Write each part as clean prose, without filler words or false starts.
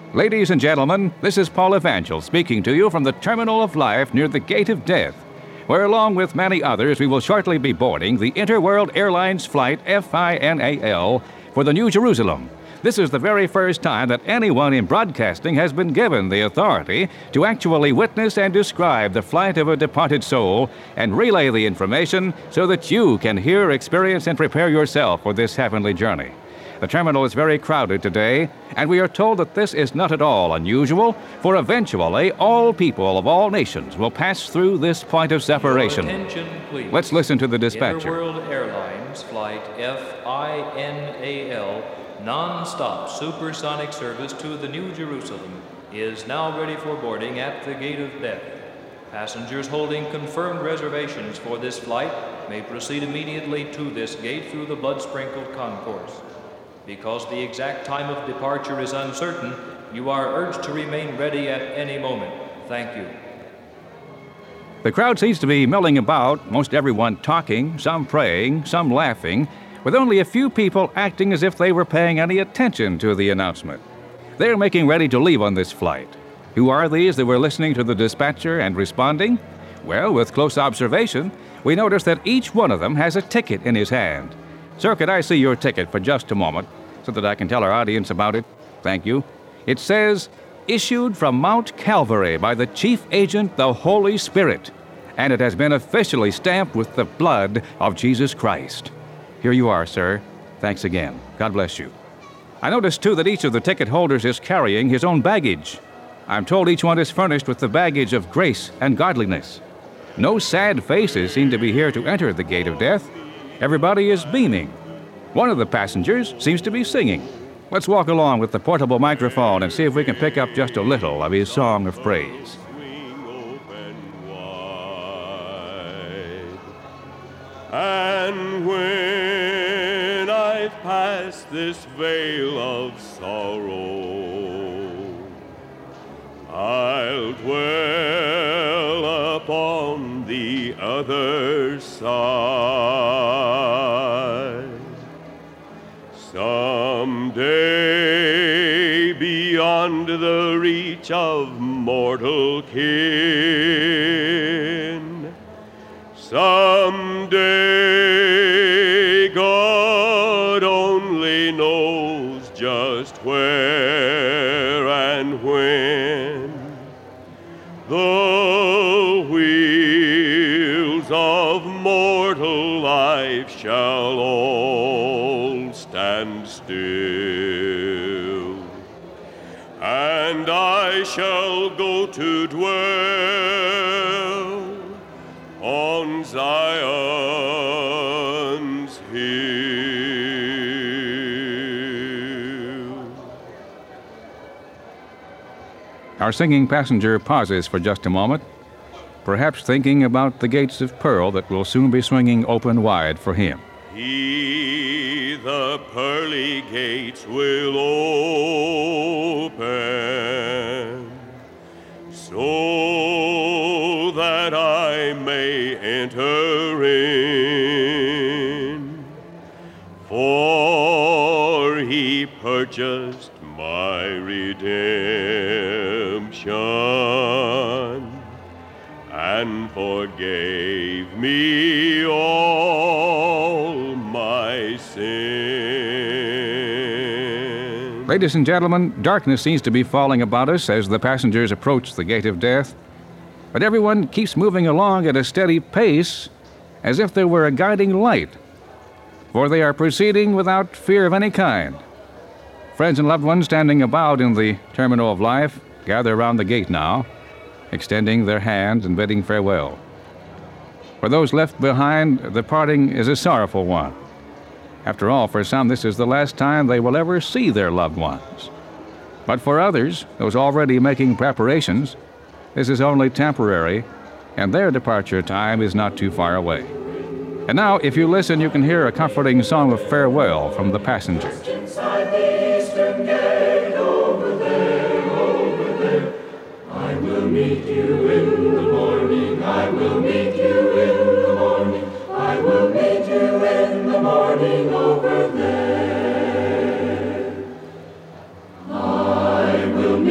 Ladies and gentlemen, this is Paul Evangel speaking to you from the Terminal of Life near the Gate of Death, where along with many others we will shortly be boarding the Interworld Airlines flight FINAL for the New Jerusalem. This is the very first time that anyone in broadcasting has been given the authority to actually witness and describe the flight of a departed soul and relay the information so that you can hear, experience, and prepare yourself for this heavenly journey. The terminal is very crowded today, and we are told that this is not at all unusual, for eventually all people of all nations will pass through this point of separation. Your attention, please. Let's listen to the dispatcher. Interworld Airlines Flight FINAL non-stop supersonic service to the New Jerusalem is now ready for boarding at the Gate of Death. Passengers holding confirmed reservations for this flight may proceed immediately to this gate through the blood-sprinkled concourse. Because the exact time of departure is uncertain, you are urged to remain ready at any moment. Thank you. The crowd seems to be milling about, most everyone talking, some praying, some laughing, with only a few people acting as if they were paying any attention to the announcement. They're making ready to leave on this flight. Who are these that were listening to the dispatcher and responding? Well, with close observation, we notice that each one of them has a ticket in his hand. Sir, could I see your ticket for just a moment so that I can tell our audience about it? Thank you. It says, issued from Mount Calvary by the chief agent, the Holy Spirit, and it has been officially stamped with the blood of Jesus Christ. Here you are, sir. Thanks again. God bless you. I noticed, too, that each of the ticket holders is carrying his own baggage. I'm told each one is furnished with the baggage of grace and godliness. No sad faces seem to be here to enter the Gate of Death. Everybody is beaming. One of the passengers seems to be singing. Let's walk along with the portable microphone and see if we can pick up just a little of his song of praise. And when I've passed this veil of sorrow, I'll dwell upon the other side. Someday, beyond the reach of mortal kin, someday, God only knows just where and when, the wheels of mortal life shall all stand still, and I shall go to dwell on Zion's hill. Our singing passenger pauses for just a moment, perhaps thinking about the gates of pearl that will soon be swinging open wide for him. He, the pearly gates will open, so that I may enter in, for he purchased my redemption and forgave me all my sin. Ladies and gentlemen, darkness seems to be falling about us as the passengers approach the Gate of Death, but everyone keeps moving along at a steady pace as if there were a guiding light, for they are proceeding without fear of any kind. Friends and loved ones standing about in the Terminal of Life gather around the gate now, extending their hands and bidding farewell. For those left behind, the parting is a sorrowful one. After all, for some, this is the last time they will ever see their loved ones. But for others, those already making preparations, this is only temporary, and their departure time is not too far away. And now, if you listen, you can hear a comforting song of farewell from the passengers. Inside the eastern gate, over there, I will meet you in the morning, I will meet you in the morning, I will meet you in the morning over there. I will meet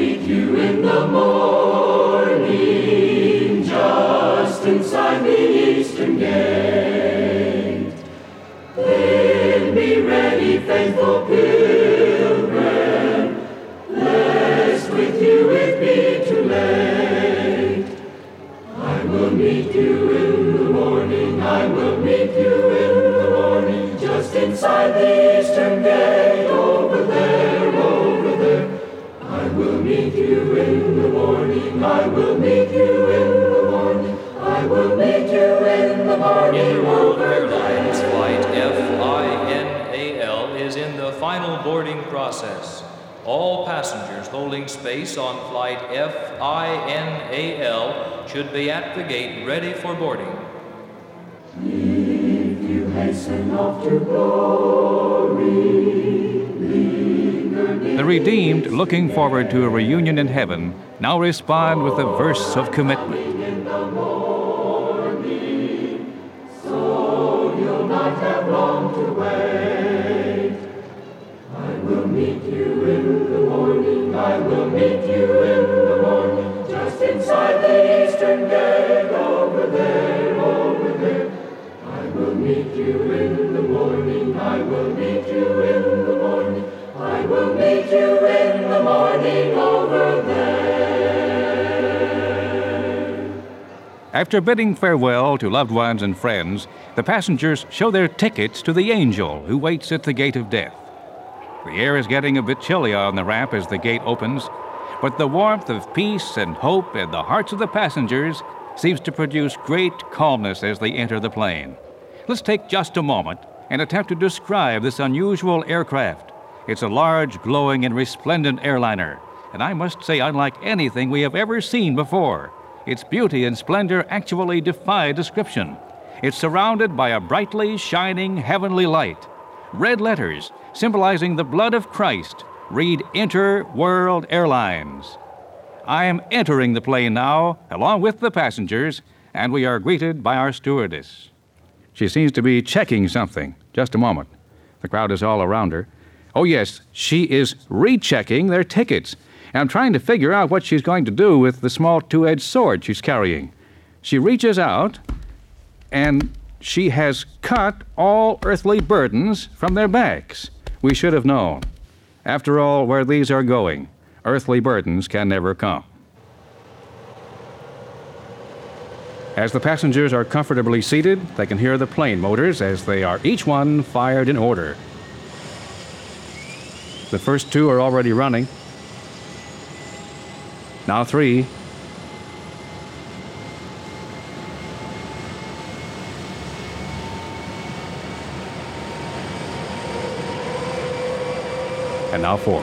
faithful pilgrim, lest with you it be too late. I will meet you in the morning, I will meet you in the morning, just inside the eastern gate, over there, over there. I will meet you in the morning, I will meet you in the morning, I will meet you in the morning. Interworld Airlines Flight FINAL is in the final boarding process. All passengers holding space on flight FINAL should be at the gate ready for boarding. If you hasten off to glory, The redeemed, looking forward to a reunion in heaven, now respond with a verse of commitment. in the morning, so you'll not have long to wait. I will meet you in the morning, I will meet you in the morning, just inside the eastern gate, over there, over there. I will meet you in the morning, I will meet you in the morning, I will meet you in the morning over there. After bidding farewell to loved ones and friends, the passengers show their tickets to the angel who waits at the gate of death. The air is getting a bit chilly on the ramp as the gate opens, but the warmth of peace and hope in the hearts of the passengers seems to produce great calmness as they enter the plane. Let's take just a moment and attempt to describe this unusual aircraft. It's a large, glowing, and resplendent airliner, and I must say unlike anything we have ever seen before. Its beauty and splendor actually defy description. It's surrounded by a brightly shining heavenly light. Red letters, symbolizing the blood of Christ, read Interworld Airlines. I am entering the plane now, along with the passengers, and we are greeted by our stewardess. She seems to be checking something. Just a moment. The crowd is all around her. Oh, yes, she is rechecking their tickets. And I'm trying to figure out what she's going to do with the small two-edged sword she's carrying. She reaches out, and she has cut all earthly burdens from their backs. We should have known. After all, where these are going, earthly burdens can never come. As the passengers are comfortably seated, they can hear the plane motors as they are each one fired in order. The first two are already running. Now 3. And now 4.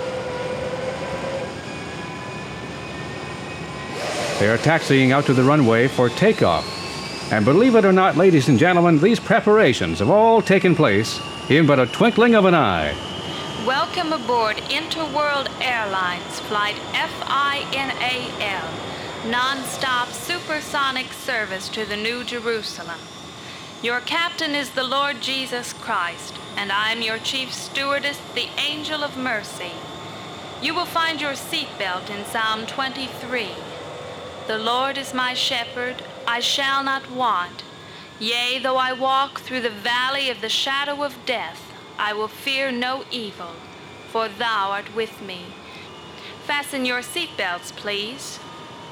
They are taxiing out to the runway for takeoff. And believe it or not, ladies and gentlemen, these preparations have all taken place in but a twinkling of an eye. Welcome aboard Interworld Airlines Flight FINAL, non-stop supersonic service to the New Jerusalem. Your captain is the Lord Jesus Christ, and I am your chief stewardess, the Angel of Mercy. You will find your seatbelt in Psalm 23. The Lord is my shepherd, I shall not want. Yea, though I walk through the valley of the shadow of death, I will fear no evil, for thou art with me. Fasten your seatbelts, please.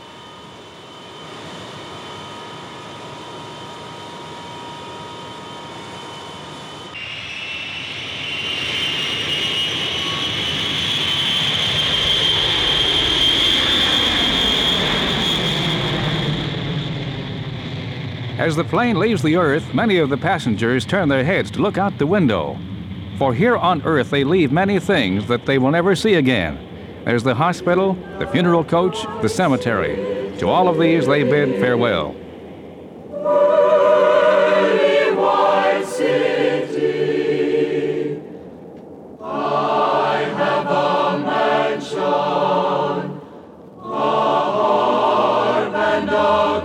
As the plane leaves the earth, many of the passengers turn their heads to look out the window. For here on earth they leave many things that they will never see again. There's the hospital, the funeral coach, the cemetery. To all of these they bid farewell. Early white city, I have a mansion, a harp and a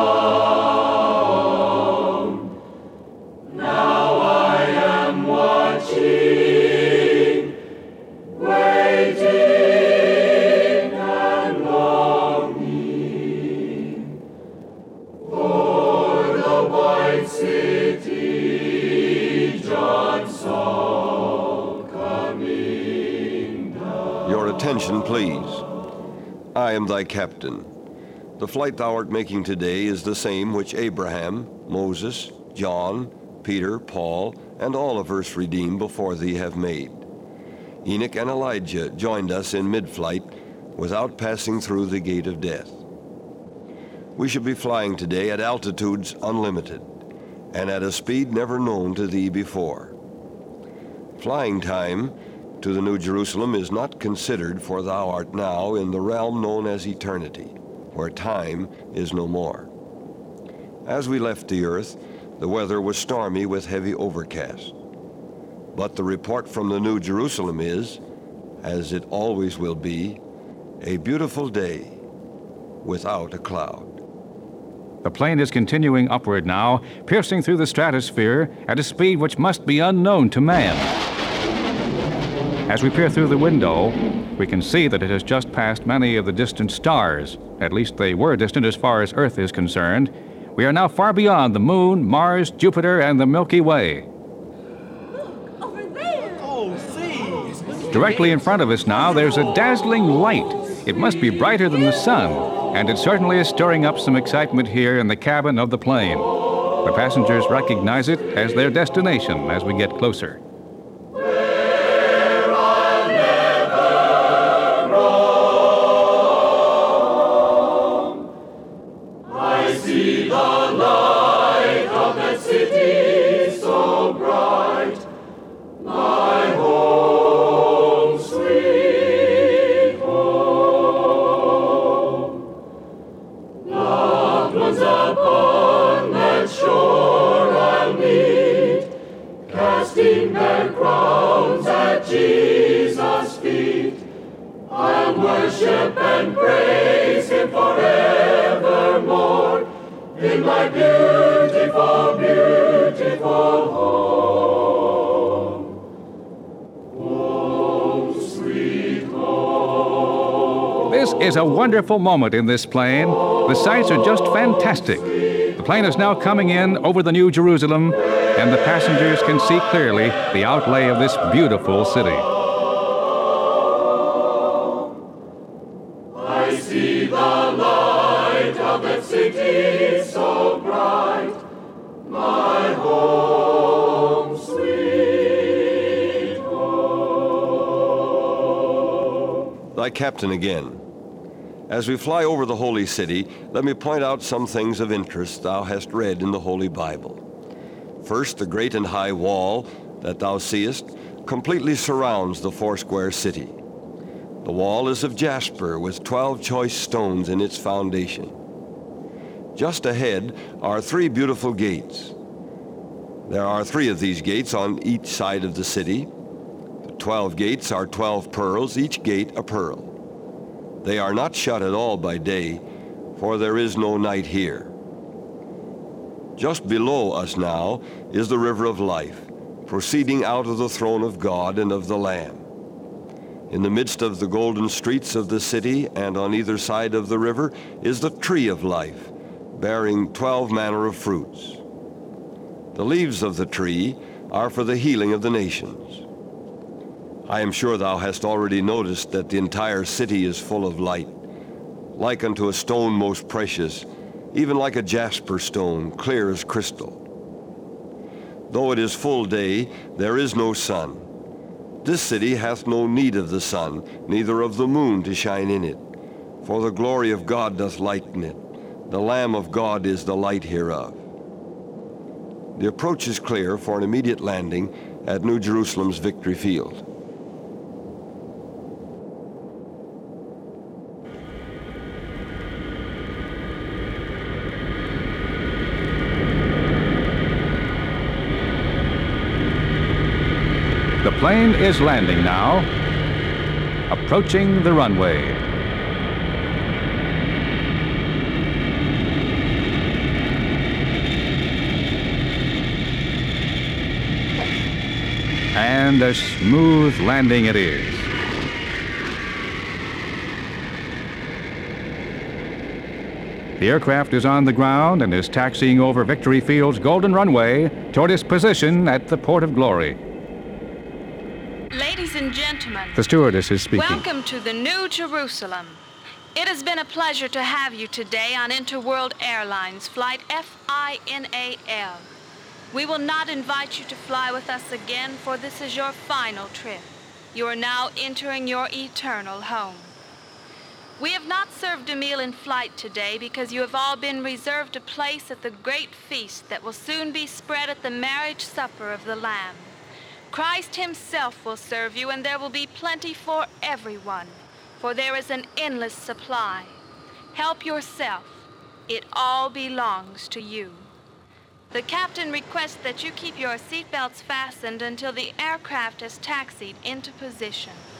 crown. Now I am watching, waiting and longing attention, please. I am thy captain. The flight thou art making today is the same which Abraham, Moses, John, Peter, Paul, and all of earth's redeemed before thee have made. Enoch and Elijah joined us in mid-flight without passing through the gate of death. We should be flying today at altitudes unlimited and at a speed never known to thee before. Flying time to the New Jerusalem is not considered, for thou art now in the realm known as eternity, where time is no more. As we left the earth, the weather was stormy with heavy overcast. But the report from the New Jerusalem is, as it always will be, a beautiful day without a cloud. The plane is continuing upward now, piercing through the stratosphere at a speed which must be unknown to man. As we peer through the window, we can see that it has just passed many of the distant stars. At least they were distant as far as Earth is concerned. We are now far beyond the Moon, Mars, Jupiter, and the Milky Way. Directly in front of us now, there's a dazzling light. It must be brighter than the sun, and it certainly is stirring up some excitement here in the cabin of the plane. The passengers recognize it as their destination as we get closer. Worship and praise Him forevermore in my beautiful, beautiful home. Home, sweet home. This is a wonderful moment in this plane. The sights are just fantastic. The plane is now coming in over the New Jerusalem, and the passengers can see clearly the outlay of this beautiful city. City so bright, my home, sweet home. Thy captain again. As we fly over the holy city, let me point out some things of interest thou hast read in the Holy Bible. First, the great and high wall that thou seest completely surrounds the foursquare city. The wall is of jasper with 12 choice stones in its foundation. Just ahead are 3 beautiful gates. There are 3 of these gates on each side of the city. The 12 gates are 12 pearls, each gate a pearl. They are not shut at all by day, for there is no night here. Just below us now is the river of life, proceeding out of the throne of God and of the Lamb. In the midst of the golden streets of the city and on either side of the river is the tree of life, bearing 12 manner of fruits. The leaves of the tree are for the healing of the nations. I am sure thou hast already noticed that the entire city is full of light, like unto a stone most precious, even like a jasper stone, clear as crystal. Though it is full day, there is no sun. This city hath no need of the sun, neither of the moon to shine in it, for the glory of God doth lighten it. The Lamb of God is the light hereof. The approach is clear for an immediate landing at New Jerusalem's Victory Field. The plane is landing now, approaching the runway. And a smooth landing it is. The aircraft is on the ground and is taxiing over Victory Field's golden runway toward its position at the Port of Glory. Ladies and gentlemen, The stewardess is speaking. welcome to the New Jerusalem. It has been a pleasure to have you today on Interworld Airlines Flight FINAL. We will not invite you to fly with us again, for this is your final trip. You are now entering your eternal home. We have not served a meal in flight today because you have all been reserved a place at the great feast that will soon be spread at the marriage supper of the Lamb. Christ himself will serve you, and there will be plenty for everyone, for there is an endless supply. Help yourself. It all belongs to you. The captain requests that you keep your seatbelts fastened until the aircraft has taxied into position.